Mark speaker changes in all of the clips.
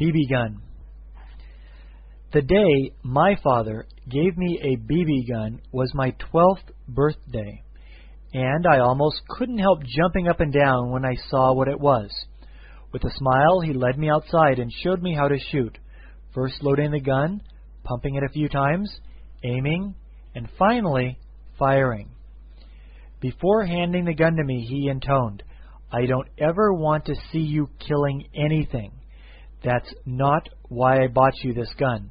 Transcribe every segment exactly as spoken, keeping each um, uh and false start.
Speaker 1: B B gun. The day my father gave me a B B gun was my twelfth birthday, and I almost couldn't help jumping up and down when I saw what it was. With a smile, he led me outside and showed me how to shoot, first loading the gun, pumping it a few times, aiming, and finally firing. Before handing the gun to me, he intoned, "I don't ever want to see you killing anything. That's not why I bought you this gun."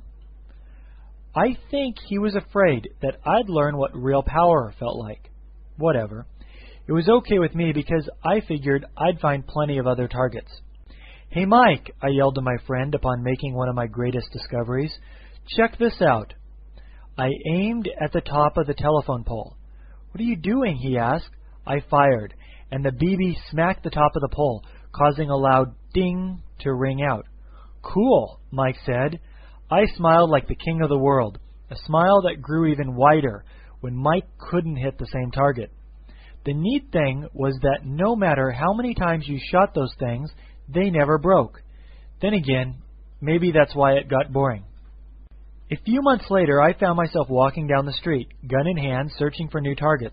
Speaker 1: I think he was afraid that I'd learn what real power felt like. Whatever. It was okay with me because I figured I'd find plenty of other targets. "Hey Mike," I yelled to my friend upon making one of my greatest discoveries, "check this out." I aimed at the top of the telephone pole. "What are you doing?" he asked. I fired, and the B B smacked the top of the pole, causing a loud ding to ring out. "Cool," Mike said. I smiled like the king of the world, a smile that grew even wider when Mike couldn't hit the same target. The neat thing was that no matter how many times you shot those things, they never broke. Then again, maybe that's why it got boring. A few months later, I found myself walking down the street, gun in hand, searching for new targets.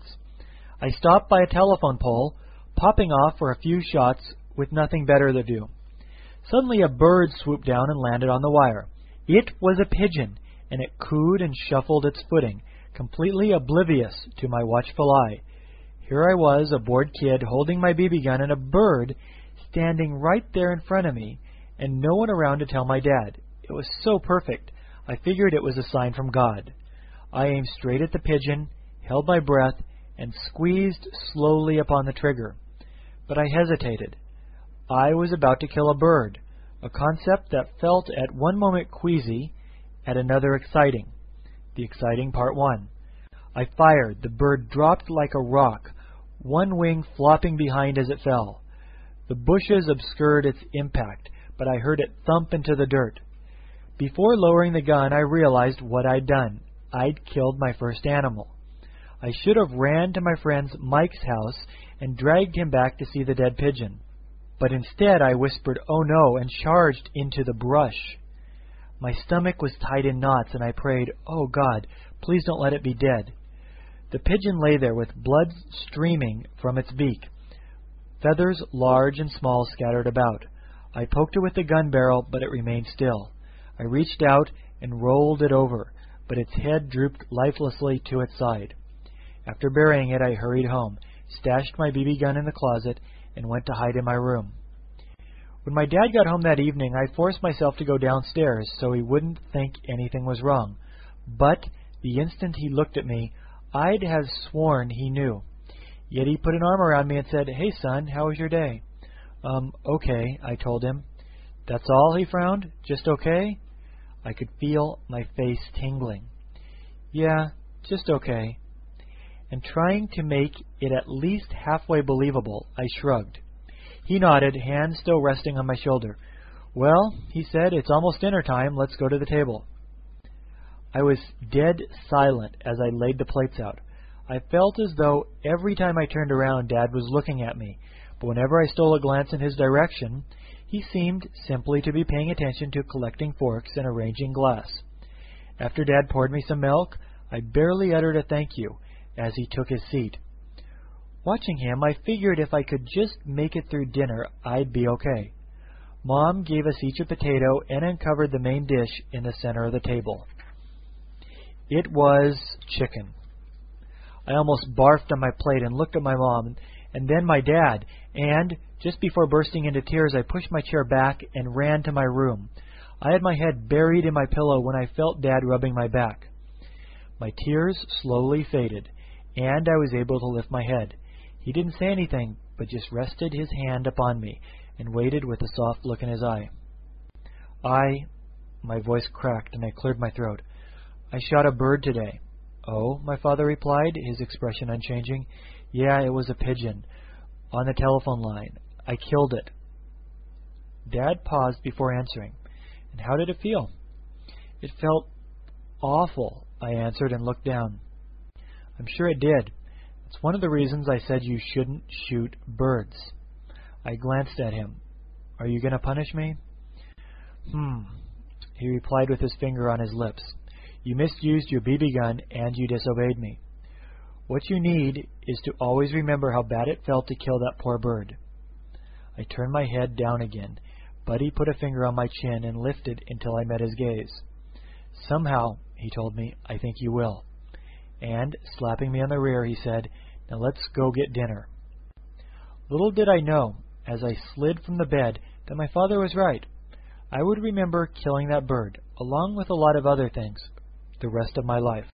Speaker 1: I stopped by a telephone pole, popping off for a few shots with nothing better to do. Suddenly a bird swooped down and landed on the wire. It was a pigeon, and it cooed and shuffled its footing, completely oblivious to my watchful eye. Here I was, a bored kid, holding my B B gun, and a bird standing right there in front of me, and no one around to tell my dad. It was so perfect, I figured it was a sign from God. I aimed straight at the pigeon, held my breath, and squeezed slowly upon the trigger. But I hesitated. I was about to kill a bird, a concept that felt at one moment queasy, at another exciting. The exciting part won. I fired. The bird dropped like a rock, one wing flopping behind as it fell. The bushes obscured its impact, but I heard it thump into the dirt. Before lowering the gun, I realized what I'd done. I'd killed my first animal. I should have ran to my friend Mike's house and dragged him back to see the dead pigeon. But instead I whispered, "Oh no," and charged into the brush. My stomach was tied in knots, and I prayed, "Oh God, please don't let it be dead." The pigeon lay there with blood streaming from its beak, feathers large and small scattered about. I poked it with the gun barrel, but it remained still. I reached out and rolled it over, but its head drooped lifelessly to its side. After burying it, I hurried home, stashed my B B gun in the closet, and went to hide in my room. When my dad got home that evening, I forced myself to go downstairs so he wouldn't think anything was wrong. But the instant he looked at me, I'd have sworn he knew. Yet he put an arm around me and said, "Hey son, how was your day?" Um, okay, I told him. "That's all?" he frowned. "Just okay?" I could feel my face tingling. "Yeah, just okay." And trying to make it at least halfway believable, I shrugged. He nodded, hands still resting on my shoulder. "Well," he said, "it's almost dinner time. Let's go to the table." I was dead silent as I laid the plates out. I felt as though every time I turned around, Dad was looking at me, but whenever I stole a glance in his direction, he seemed simply to be paying attention to collecting forks and arranging glass. After Dad poured me some milk, I barely uttered a thank you as he took his seat. Watching him, I figured if I could just make it through dinner, I'd be okay. Mom gave us each a potato and uncovered the main dish in the center of the table. It was chicken. I almost barfed on my plate and looked at my mom, and then my dad, and just before bursting into tears, I pushed my chair back and ran to my room. I had my head buried in my pillow when I felt Dad rubbing my back. My tears slowly faded, and I was able to lift my head. He didn't say anything, but just rested his hand upon me and waited with a soft look in his eye. I, my voice cracked and I cleared my throat. "I shot a bird today." "Oh," my father replied, his expression unchanging. "Yeah, it was a pigeon. On the telephone line. I killed it." Dad paused before answering. "And how did it feel?" "It felt awful," I answered and looked down. "I'm sure it did. It's one of the reasons I said you shouldn't shoot birds." I glanced at him. "Are you going to punish me?" Hmm, he replied with his finger on his lips. You misused your B B gun and you disobeyed me. What you need is to always remember how bad it felt to kill that poor bird. I turned my head down again. Buddy put a finger on my chin and lifted until I met his gaze. Somehow, he told me, I think you will. And, slapping me on the rear, he said, now let's go get dinner. Little did I know, as I slid from the bed, that my father was right. I would remember killing that bird, along with a lot of other things, the rest of my life.